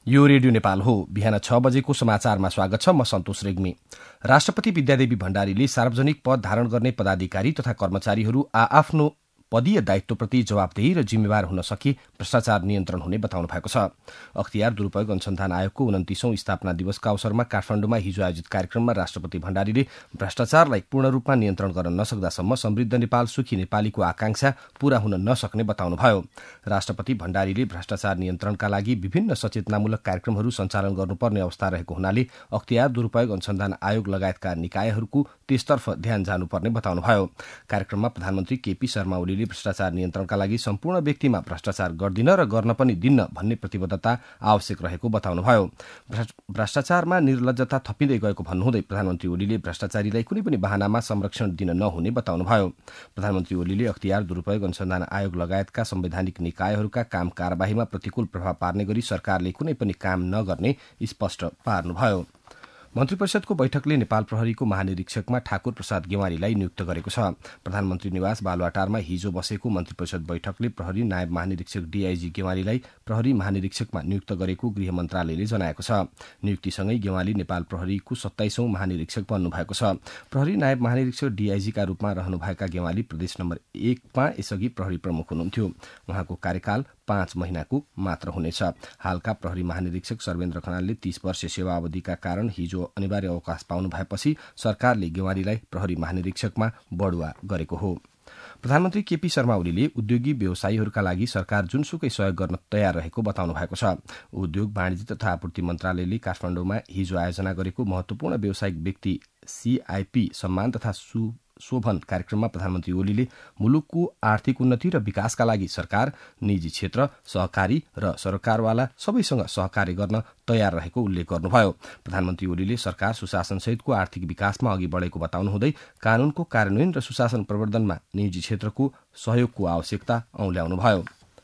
यो रेडियो नेपाल हो। बिहान 6 बजेको समाचारमा स्वागत छ। म सन्तोष रेग्मी। राष्ट्रपति विद्यादेवी भण्डारीले सार्वजनिक पद धारण गर्ने पदाधिकारी तथा कर्मचारीहरू आआफ्नो पदीय दायित्वप्रति जवाबदेही र जिम्मेवार हुन सके भ्रष्टाचार नियन्त्रण हुने बताउनु भएको छ। अख्तियार दुरूपयोग अनुसन्धान आयोगको 29औं स्थापना दिवसका अवसरमा काठमाडौँमा हिजो आयोजित कार्यक्रममा राष्ट्रपति भण्डारीले भ्रष्टाचारलाई पूर्ण रूपमा नियन्त्रण गर्न नसक्दासम्म समृद्ध नेपाल सुखी नेपालीको आकांक्षा पूरा हुन नसक्ने बताउनुभयो। राष्ट्रपति भण्डारीले भ्रष्टाचार नियन्त्रणका लागि विभिन्न सचेतनामूलक कार्यक्रमहरू सञ्चालन गर्नुपर्ने अवस्था रहेको हुनाले अख्तियार दुरूपयोग अनुसन्धान आयोग लगायतका निकायहरूको त्यसतर्फ ध्यान जानुपर्ने बताउनुभयो। कार्यक्रममा प्रधानमन्त्री केपी शर्मा ओलीले भ्रष्टाचार नियन्त्रणका लागि सम्पूर्ण व्यक्तिमा भ्रष्टाचार गर्दिन र गर्न पनि दिन्न भन्ने प्रतिबद्धता आवश्यक रहेको बताउनुभयो। भ्रष्टाचारमा निर्लज्जता थपिँदै गएको भन्नुहुँदै प्रधानमन्त्री ओलीले भ्रष्टाचारीलाई कुनै पनि बहानामा संरक्षण दिन नहुने बताउनुभयो। प्रधानमन्त्री ओलीले अख्तियार दुरूपयोग अनुसन्धान आयोग लगायतका संवैधानिक निकायहरूका काम कारबाहीमा प्रतिकूल प्रभाव पार्ने गरी सरकारले कुनै पनि काम नगर्ने स्पष्ट पार्नुभयो। मन्त्री परिषदको बैठकले नेपाल प्रहरीको महानिरीक्षकमा ठाकुर प्रसाद गेवालीलाई नियुक्त गरेको छ। प्रधानमन्त्री निवास बालुवाटारमा हिजो बसेको मन्त्री परिषद बैठकले प्रहरी नायब महानिरीक्षक डीआईजी गेवालीलाई प्रहरी महानिरीक्षकमा नियुक्त गरेको गृह मन्त्रालयले जनाएको छ। नियुक्तिसँगै गेवाली नेपाल प्रहरीको 27औं महानिरीक्षक बन्नुभएको छ। प्रहरी नायब महानिरीक्षक डीआईजीका रूपमा रहनुभएका गेवाली प्रदेश नम्बर 1 मा यसअघि प्रहरी प्रमुख हुनुहुन्थ्यो। उहाँको कार्यकाल 5 महिनाको मात्र हुनेछ। हालका प्रहरी महानिरीक्षक सर्वेन्द्र खनालले 30 वर्षीय सेवा अवधिका कारण हिजो अनिवार्य अवकाश पाउनु भएपछि सरकारले गेवालीलाई प्रहरी महानिरीक्षकमा बढुवा गरेको हो। प्रधानमन्त्री केपी शर्मा ओलीले उद्योगी व्यवसायीहरूका लागि सरकार जुनसुकै सहयोग गर्न तयार रहेको बताउनु भएको छ। उद्योग वाणिज्य तथा आपूर्ति मन्त्रालयले काठमाडौँमा हिजो आयोजना गरेको महत्वपूर्ण व्यावसायिक व्यक्ति सीआईपी सम्मान तथा शोभन कार्यक्रममा प्रधानमन्त्री ओलीले मुलुकको आर्थिक उन्नति र विकासका लागि सरकार, निजी क्षेत्र, सहकारी र सरकारवाला सबैसँग सहकार्य गर्न तयार रहेको उल्लेख गर्नुभयो। प्रधानमन्त्री ओलीले सरकार सुशासनसहितको आर्थिक विकासमा अघि बढेको बताउनुहुँदै कानूनको कार्यान्वयन र सुशासन प्रवर्धनमा निजी क्षेत्रको सहयोगको आवश्यकता औल्याउनुभयो।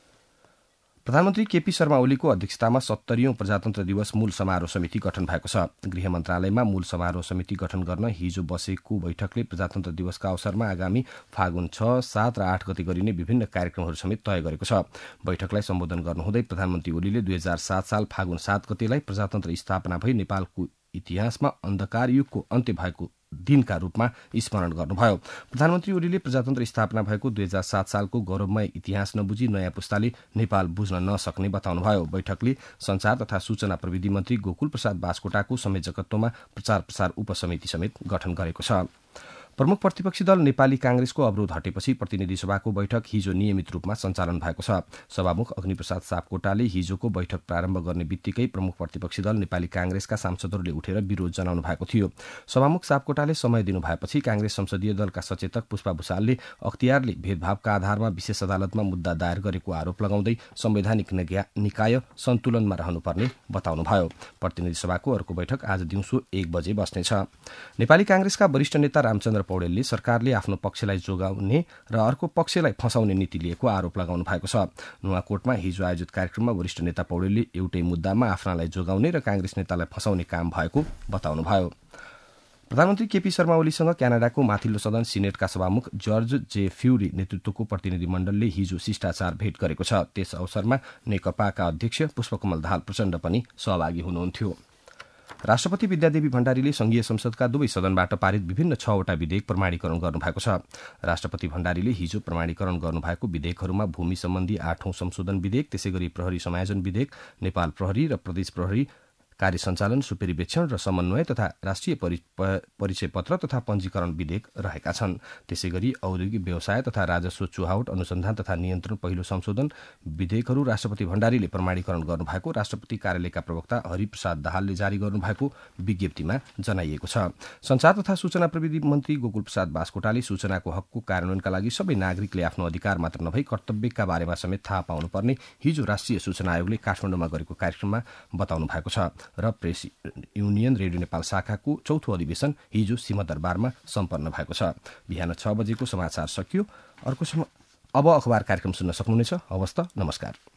प्रधानमन्त्री केपी शर्मा ओलीको अध्यक्षतामा 70औं प्रजातन्त्र दिवस मूल समारोह समिति गठन भएको छ। गृह मन्त्रालयमा मूल समारोह समिति गठन गर्न हिजो बसेको बैठकले प्रजातन्त्र दिवसका अवसरमा आगामी फागुन 6, 7 र 8 गते गरिने विभिन्न कार्यक्रमहरू समेत तय गरेको छ। बैठकलाई सम्बोधन गर्नुहुँदै प्रधानमन्त्री ओलीले 2007 साल फागुन 7 गतेलाई प्रजातन्त्र स्थापना भई नेपालको इतिहासमा अन्धकार युगको अन्त्य भएको दिनका रूपमा स्मरण गर्नुभयो। प्रधानमन्त्री ओलीले प्रजातन्त्र स्थापना भएको 2007 सालको गौरवमय इतिहास नबुझी नयाँ पुस्ताले नेपाल बुझ्न नसक्ने बताउनुभयो। बैठकले संचार तथा सूचना प्रविधि मन्त्री गोकुल प्रसाद बास्कोटाको संयोजकत्वमा प्रचार प्रसार उपसमिति समेत गठन गरेको छ। प्रमुख प्रतिपक्षी दल नेपाली कांग्रेसको अवरोध हटेपछि प्रतिनिधि सभाको बैठक हिजो नियमित रूपमा सञ्चालन भएको छ। सभामुख अग्निप्रसाद सापकोटाले हिजोको बैठक प्रारम्भ गर्ने बित्तिकै प्रमुख प्रतिपक्षी दल नेपाली कांग्रेसका सांसदहरूले उठेर विरोध जनाउनु भएको थियो। सभामुख सापकोटाले समय दिनु भएपछि कांग्रेस संसदीय दलका सचेतक पुष्पा भूषालले अख्तियारले भेदभावका आधारमा विशेष अदालतमा मुद्दा दायर गरेको आरोप लगाउँदै संवैधानिक निकाय सन्तुलनमा रहनुपर्ने बताउनुभयो। प्रतिनिधि सभाको अर्को बैठक आज दिउँसो 1 बजे बस्नेछ। नेपाली कांग्रेसका वरिष्ठ नेता रामचन्द्र पौडेलले सरकारले आफ्नो पक्षलाई जोगाउने र अर्को पक्षलाई फसाउने नीति लिएको आरोप लगाउनु भएको छ। नुवाकोटमा हिजो आयोजित कार्यक्रममा वरिष्ठ नेता पौडेलले एउटै मुद्दामा आफ्नालाई जोगाउने र कांग्रेस नेतालाई फसाउने काम भएको बताउनुभयो। प्रधानमन्त्री केपी शर्मा ओलीसँग क्यानाडाको माथिल्लो सदन सिनेटका सभामुख जर्ज जे फ्युरी नेतृत्वको प्रतिनिधि मण्डलले हिजो शिष्टाचार भेट गरेको छ। त्यस अवसरमा नेकपाका अध्यक्ष पुष्पकमल दाहाल प्रचण्ड पनि सहभागी हुनुहुन्थ्यो। राष्ट्रपति विद्यादेवी भण्डारीले संघीय संसदका दुवै सदनबाट पारित विभिन्न 6वटा विधेयक प्रमाणीकरण गर्नुभएको छ। राष्ट्रपति भण्डारीले हिजो प्रमाणीकरण गर्नुभएको विधेयकहरूमा भूमि सम्बन्धी 8औं संशोधन विधेयक, त्यसैगरी प्रहरी समायोजन विधेयक, नेपाल प्रहरी र प्रदेश प्रहरी कार्य सञ्चालन, सुपरिवेक्षण र समन्वय तथा राष्ट्रिय परिचय पत्र तथा पञ्जीकरण विधेयक रहेका छन्। त्यसैगरी औद्योगिक व्यवसाय तथा राजस्व चुहावट अनुसन्धान तथा नियन्त्रण पहिलो संशोधन विधेयकहरू राष्ट्रपति भण्डारीले प्रमाणीकरण गर्नुभएको राष्ट्रपति कार्यालयका प्रवक्ता हरिप्रसाद दाहालले जारी गर्नुभएको विज्ञप्तिमा जनाइएको छ। संचार तथा सूचना प्रविधि मन्त्री गोकुल प्रसाद बास्कोटाले सूचनाको हकको कार्यान्वयनका लागि सबै नागरिकले आफ्नो अधिकार मात्र नभई कर्तव्यका बारेमा समेत थाहा पाउनुपर्ने हिजो राष्ट्रिय सूचना आयोगले काठमाडौँमा गरेको कार्यक्रममा बताउनु भएको छ। र प्रेस युनियन रेडियो नेपाल शाखाको 4थो अधिवेशन हिजो सिंहदरबारमा सम्पन्न भएको छ। बिहान 6 बजेको समाचार सकियो। अब अखबार कार्यक्रम सुन्न सक्नुहुनेछ। हवस् त, नमस्कार।